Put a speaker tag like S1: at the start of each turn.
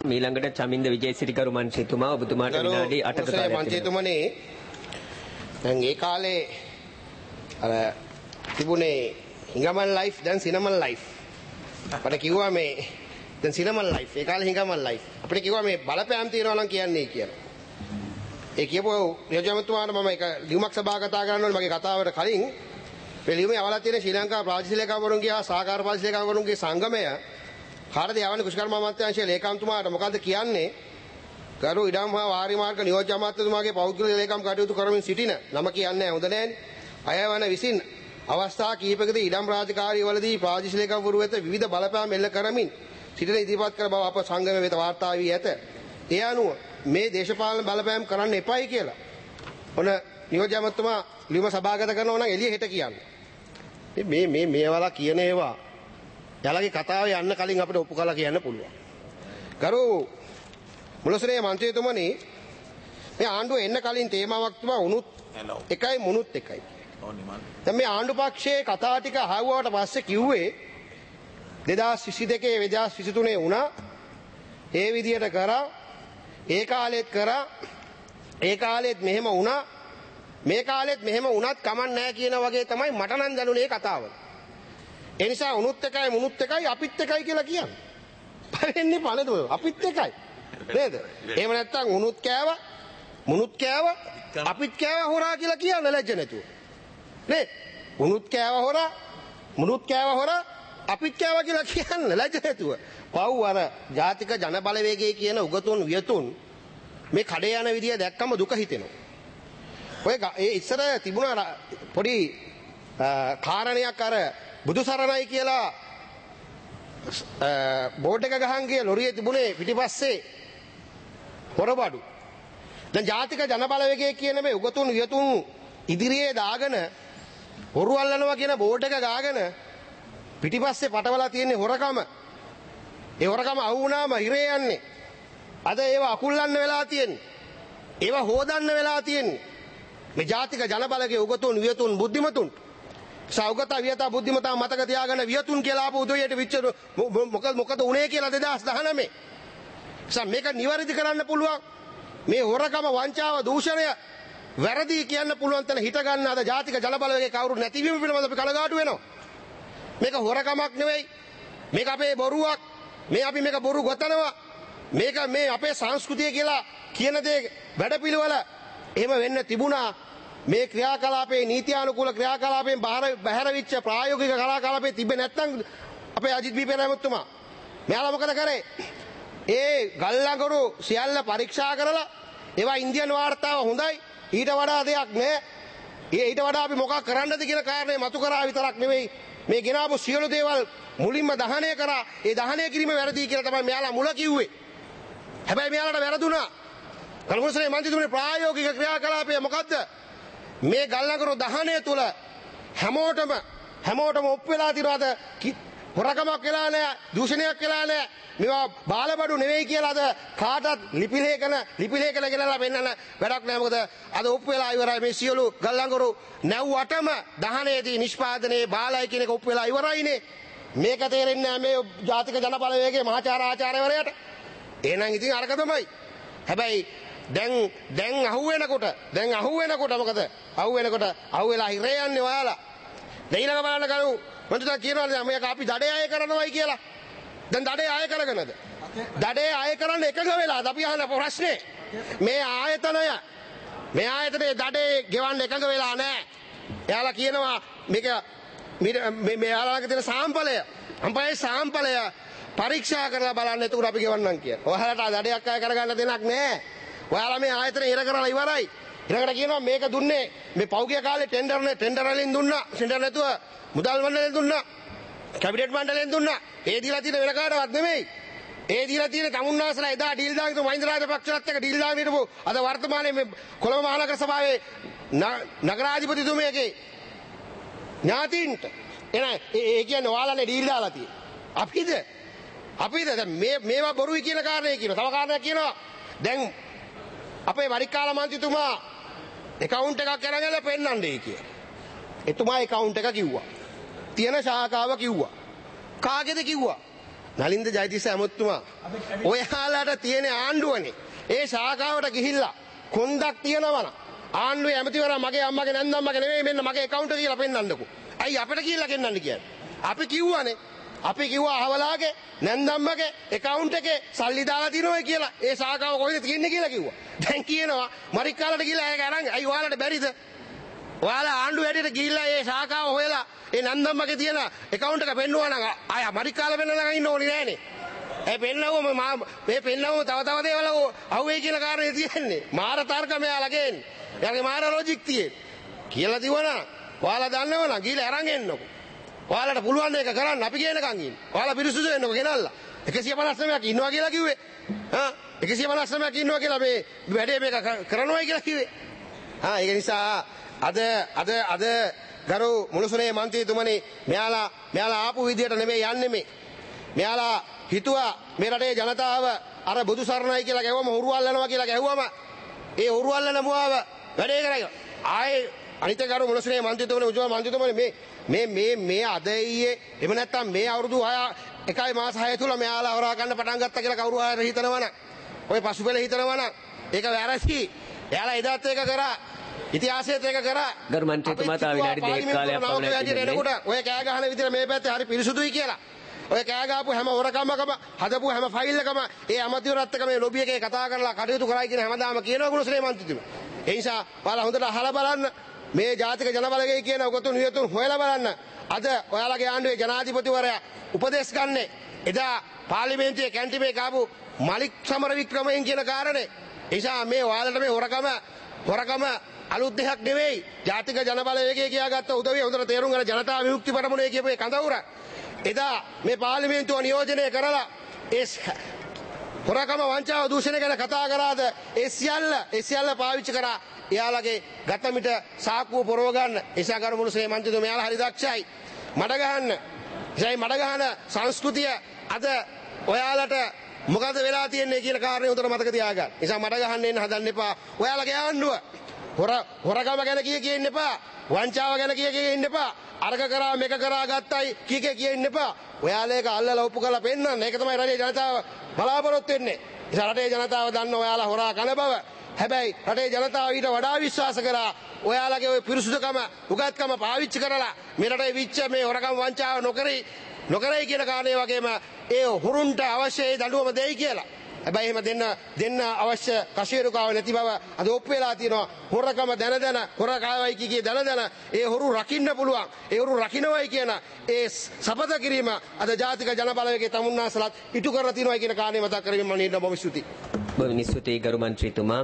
S1: මීළඟට චමින්ද විජේසිරිකරු මන්ත්‍රීතුමා ඔබතුමාට විනාඩි 8ක කාලයක්
S2: මන්ත්‍රීතුමනි දැන් ඒ කාලේ අර තිබුණේ හිඟමන් ලයිෆ් දැන් සිනමන් ලයිෆ් අපිට කිව්වා මේ දැන් සිනමන් ලයිෆ් ඒ කාලේ හිඟමන් ලයිෆ් අපිට කිව්වා මේ බලපෑම් තියනවා නම් කියන්නේ කියලා ඒ කියපුව නියෝජ්‍යමතුමාට මම එක ලියුමක් සභාගත කරන්න ඕනේ මගේ කතාවට කලින් මේ ලියුමේ අවලක් තියෙන ශ්‍රී ලංකා ප්‍රාදේශීය ලේකම්වරුන්ගේ හා සහකාර ප්‍රාදේශීය ලේකම්වරුන්ගේ සංගමය කාටද යවන්නේ කුෂ්කර්ම අමාත්‍යාංශයේ ලේකම්තුමාට මොකද්ද කියන්නේ ගරු ඉඩම් හා වාරි මාර්ග නියෝජ්‍ය අමාත්‍යතුමාගේ පෞද්ගලික ලේකම් කටයුතු කරමින් සිටින නම කියන්නේ හොඳ නැහැනේ අයවන විසින් අවස්ථා කිහිපයකදී ඉඩම් රාජකාරිවලදී ප්‍රාදේශීය ලේකම්වරු වෙත විවිධ බලපෑම් එල්ල කරමින් සිටින ඉදිරිපත් කර බව අප සංගමය වෙත වාර්තා වී ඇත. ඒ අනුව මේ දේශපාලන බලපෑම් කරන්න එපයි කියලා ඔන නියෝජ්‍ය අමාත්‍යතුමා ලියුම සභාගත කරනවා නම් එළිය හෙට කියන්නේ. මේවලා කියන ඒවා යාළගේ කතාව යන්න කලින් අපිට ඔප්පු කරලා කියන්න පුළුවන්. ගරු මුලසනේ මන්ත්‍රීතුමනි මේ ආණ්ඩුව එන්න කලින් තේමාවක් තිබා උනුත් එකයි මුනුත් එකයි. දැන් මේ ආණ්ඩු පක්ෂයේ කතා ටික අහුවාට පස්සේ කිව්වේ 2022 2023 වුණා ඒ විදියට කරා ඒ කාලෙත් මෙහෙම වුණා මේ කාලෙත් මෙහෙම වුණත් කමක් නැහැ කියන වගේ තමයි මට නම් දැනුනේ කතාව. ඒ නිසා උනුත් එකයි මුනුත් එකයි අපිත් එකයි කියලා කියන්නේ. පළවෙනි පළදු අපිත් එකයි. නේද? එහෙම නැත්නම් උනුත් කෑවා මුනුත් කෑවා අපිත් කෑවා හොරා කියලා කියන්න ලැජ්ජ නැතුව. නේද? උනුත් කෑවා හොරා මුනුත් කෑවා හොරා අපිත් කෑවා කියලා කියන්න ලැජ්ජ නැතුව. පව් අර ජාතික ජන බලවේගයේ කියන උගතුන් වියතුන් මේ කඩේ යන විදිය දැක්කම දුක හිතෙනවා. ඔය ඒ ඉස්සර තිබුණා පොඩි කාරණයක් අර බුදු සරණයි කියලා බෝඩ් එක ගහන් ගිය ලොරියේ තිබුණේ පිටිපස්සේ හොරබඩු. දැන් ජාතික ජන බලවේගයේ කියන මේ උගතුන් වියතුන් ඉදිරියේ දාගෙන හොරු අල්ලනවා කියන බෝඩ් එක ගාගෙන පිටිපස්සේ පටවලා තියෙන හොරකම. ඒ හොරකම අහු වුණාම හිරේ යන්නේ. අද ඒවා අකුල්ලන්න වෙලා තියෙන්නේ. ඒවා හොදන්න වෙලා තියෙන්නේ. මේ ජාතික ජන බලවේගයේ උගතුන් වියතුන් බුද්ධිමතුන් සෞගත වියතා බුද්ධිමතා මතක තියාගෙන වියතුන් කියලා ආපු උදේට විච්ච මොකද උනේ කියලා 2019. මේක නිවැරදි කරන්න පුළුවන්. මේ හොරකම වංචාව දූෂණය වැරදි කියන්න පුළුවන් තැන හිට ගන්න අද ජාතික ජන බලවේගයේ කවුරු නැතිවීම පිළිබඳව අපි කලගාටු වෙනවා. මේක හොරකමක් නෙවෙයි. මේක අපේ බොරුවක්. අපි මේක බොරු ගොතනවා. මේක මේ අපේ සංස්කෘතිය කියලා කියන දේ වැඩපිළිවෙල එහෙම වෙන්න තිබුණා. මේ ක්‍රියාකලාපේ නීතියානුකූල ක්‍රියාකලාපයෙන් බැහැර වෙච්ච ප්‍රායෝගික කලාකලාපේ තිබෙන්නේ නැත්නම් අපේ අජිත් බීපේරාමතුමා මෙයාලා මොකද කරේ? ඒ ගල්ලඟරු සියල්ල පරීක්ෂා කරලා ඒවා ඉන්දියන් වාර්තාව හොඳයි ඊට වඩා දෙයක් නැහැ. ඊට වඩා අපි මොකක් කරන්නද කියන කාරණේ මතු කරා විතරක් නෙවෙයි මේ ගෙනාවු සියලු දේවල් මුලින්ම දහනය කරා. ඒ දහනය කිරීම වැරදි කියලා තමයි මෙයාලා මුල කිව්වේ. හැබැයි මෙයාලට වැරදුනා. කල්පනාසේ මන්ත්‍රීතුමනි ප්‍රායෝගික ක්‍රියාකලාපය මොකද්ද? මේ ගල්ලඟරු දහනය තුල හැමෝටම ඔප්පු වෙලා තියනවාද? හොරකමක් වෙලා නැහැ, දූෂණයක් වෙලා නැහැ. මේවා බාලබඩු නෙවෙයි කියලා අද කාටත් ලිපිලේඛන ගෙනලා පෙන්නන්න වැඩක් නැහැ. මොකද අද ඔප්පු වෙලා ඉවරයි මේ සියලු ගල්ලඟරු 98ම දහනයේදී නිෂ්පාදනයේ බාලයි කියන එක ඔප්පු වෙලා ඉවරයිනේ. මේක තේරෙන්නේ නැහැ මේ ජාතික ජන බලවේගයේ මහාචාර්ය ආචාර්යවරයාට. එහෙනම් ඉතින් අරක තමයි. හැබැයි දැන් අහුවෙනකොට මොකද? අහුවෙලා හිරේ යන්නේ ඔයාලා. දෙයිලක බලන්න කරු මන්තුතා කියනවා මේක අපි දඩේ අය කරනවායි කියලා. දැන් දඩේ අය කරගෙනද? දඩේ අය කරන්න එකඟ වෙලාද? අපි අහන ප්‍රශ්නේ. මේ ආයතනයේ දඩේ ගෙවන්න එකඟ වෙලා නැහැ. එයාලා කියනවා මේක මේ යාළාගේ තියෙන සාම්පලය පරීක්ෂා කරලා බලන්න එතකොට අපි ගෙවන්නම් කියලා. ඔයාලට දඩයක් අය කරගන්න දෙයක් නැහැ. ඔයාලා මේ ආයතනේ ඉර කරලා ඉවරයි. ඊළඟට කියනවා මේක දුන්නේ මේ පෞගිය කාලේ ටෙන්ඩර් වලින් දුන්නා. ටෙන්ඩර් නැතුව මුදල් මණ්ඩලයෙන් දුන්නා. කැබිනට් මණ්ඩලයෙන් දුන්නා. ඒ දීලා තියෙන වෙන කාටවත් නෙමෙයි. ඒ දීලා තියෙන තමුන්නාසලා එදා ඩීල් දාගෙන හිටපු මහින්ද රාජපක්ෂලත් එක්ක ඩීල් දාගෙන හිටපු අද වර්තමානයේ මේ කොළඹ මහනගර සභාවේ නගරාධිපතිතුමියගේ ඥාතීන්ට ඒ කියන්නේ ඔයාලානේ ඩීල් දාලා තියෙන්නේ. අපිද දැන් මේවා බොරුයි කියන කාරණේ කියනවා. තව කාරණයක් කියනවා. දැන් අපේ වරිකාල මන්ත්‍රීතුමා account එකක් අරගෙන පෙන්නන්නේ කියලා. එතුමා account එක කිව්වා. තියෙන ශාඛාව කිව්වා. කාගේද කිව්වා? නලින්ද ජයතිස්ස ඇමතුමා ඔයාලට තියෙන ආණ්ඩුවනේ ඒ ශාඛාවට ගිහිල්ලා කොන්දක් තියනවා නම් ආණ්ඩුවේ ඇමතිවරයා මගේ අම්මගේ නැන්දම්මගේ නෙමෙයි මෙන්න මගේ account එක කියලා පෙන්නන්නකෝ. අයි අපිට කියලා ගෙන්නන්න කියන්නේ. අපි කිව්වනේ. අපි කිව්වා අහවලාගේ නැන්දම්මගේ account එකේ සල්ලි දාලා තිනවයි කියලා. ඒ ශාඛාව කොහෙද තියෙන්නේ කියලා කිව්වා. දැන් කියනවා මරික්කාලට ගිහලා ඒක අරන් අයි ඔයාලට බැරිද? ඔයාලා ආණ්ඩුව හැටියට ගිහිල්ලා ඒ ශාඛාව හොයලා ඒ නන්දම්මගේ තියෙන account එක පෙන්නුවා නම් ආය මරික්කාල වෙන්නලා ඉන්න ඕනේ නෑනේ. ඒ පෙන්නවම මේ පෙන්නවම තව දේවල් අහුවේ කියන කාරණේ තියෙන්නේ. මාර තර්ක මෙයාලා ගේන්නේ. එයාගේ මාර ලොජික් තියෙන්නේ. කියලා දිවනා ඔයාලා දන්නවනම් ගිහලා අරන් එන්නකෝ. ඔයාලට පුළුවන් මේක කරන්න අපි කියනකන් ඉන්න. ඔයාලා පිරිසුදු වෙන්නකෝ ගෙනල්ලා. 159ක් ඉන්නවා කියලා කිව්වේ. 159ක් ඉන්නවා කියලා මේ වැඩේ මේක කරනවායි කියලා කිව්වේ. ඒක නිසා අද ගරු මුළුසුනේ මන්ත්‍රීතුමනි මෙයාලා ආපු විදියට නෙමෙයි යන්නේ මේ. මෙයාලා හිතුවා මේ රටේ ජනතාව අර බුදු සරණයි කියලා ගැහුවම හුරුවල්ලනවා කියලා ගැහුවම ඒ හුරුවල්ලන මුවාව වැඩේ කරගෙන ආයේ අනිත් ගරු මුළුසුනේ මන්ත්‍රීතුමනි උජුව මන්ත්‍රීතුමනි මේ අද ඊයේ එහෙම නැත්නම් මේ අවුරුදු 1 මාස 6 තුල මෙයාලා හොරා ගන්න පටන් ගත්තා කියලා කවුරු හරි හිතනවනම් ඔය පසුපෙළ හිතනවනම් ඒක වැරදි. එයාලා එදාත් ඒක කරා ඉතිහාසයේත් ඒක කරා.
S1: ගරු මන්ත්‍රීතුමා තා විනාඩි 2ක කාලයක් පමණ
S2: ඔය කෑ ගහන විදිහට මේ පැත්තේ හරි පිරිසුදුයි කියලා. ඔය කෑ ගහපු හැම හොරකමකම හදපු හැම ෆයිල් එකම ඒ අමාත්‍යවරත් එක්ක මේ ලොබි එකේ කතා කරලා කටයුතු කරයි කියන හැමදාම කියනවා ගුණශ්‍රේ මන්ත්‍රීතුමා. ඒ නිසා ඔයාලා හොඳට අහලා බලන්න මේ ජාතික ජනබලවේගය කියන උගතුන් වියතුන් හොයලා බලන්න. අද ඔයාලගේ ආණ්ඩුවේ ජනාධිපතිවරයා උපදෙස් ගන්නේ එදා පාර්ලිමේන්තුවේ කැන්ටිමේ කාපු මලික් සමරවික්‍රමයන් කියන කාරණේ. ඒ නිසා මේ ඔයාලට මේ හොරකම අලුත් දෙයක් නෙවෙයි. ජාතික ජනබලවේගය කියාගත්ත උදවිය හොඳට තේරුම් ගන්න ජනතා විමුක්ති පරමුණේ කියපු ඒ කඳවුර එදා මේ පාර්ලිමේන්තුව නියෝජනය කරලා ඒ හොරකම වංචාව දූෂණය ගැන කතා කරාද ඒ සියල්ල පාවිච්චි කරා එයාලගේ ගතමිට සාක්කුව පොරව ගන්න. ඒසා ගරු මුළුසේ මන්ත්‍රීතුමෝ මෙයාලා හරි දක්ෂයි මඩ ගහන්න. ඒසයි මඩ ගහන සංස්කෘතිය අද ඔයාලට මොකද වෙලා තියෙන්නේ කියන කාරණේ උතර මතක තියාගන්න. නිසා මඩ ගහන්න එන්න හදන්න එපා. ඔයාලගේ ආණ්ඩුව හොරකම ගැන කියන්න එපා. වංචාව ගැන කියන්න එපා. අර්ග කරා මේක කරා ගත්තයි කියන්න එපා. ඔයාලා ඒක අල්ලලා ඔප්පු කරලා පෙන්නන්න. ඒක තමයි රටේ ජනතාව බලාපොරොත්තු වෙන්නේ. නිසා රටේ ජනතාව දන්න ඔයාලා හොරා කන බව. හැබැයි රටේ ජනතාව ඊට වඩා විශ්වාස කරා ඔයාලගේ ওই පිරිසුදුකම උගත්කම පාවිච්චි කරලා මේ රටේ විච්ච මේ හොරකම් වංචාව නොකරයි කියන කාරණේ වගේම ඒ හුරුන්ට අවශ්‍ය දඬුවම දෙයි කියලා. හැබැයි එහෙම දෙන්න අවශ්‍ය කෂේරුකාව නැති බව අද ඔප්පු වෙලා තියෙනවා. හොරකම දැන හොරකාවයි කිකේ දැන ඒ හොරු රකින්න පුළුවන්. ඒ හොරු රකින්නවයි කියන ඒ සපත කිරීම අද ජාතික ජනබලවේගයේ තමුන්නාසලත් ඉටු කරලා තියෙනවා කියන කාරණේ මතක් කරගන්න මම නින්න බොහොම ස්තුතියි.
S1: බොහොම ස්තුතියි ගරු මන්ත්‍රීතුමා.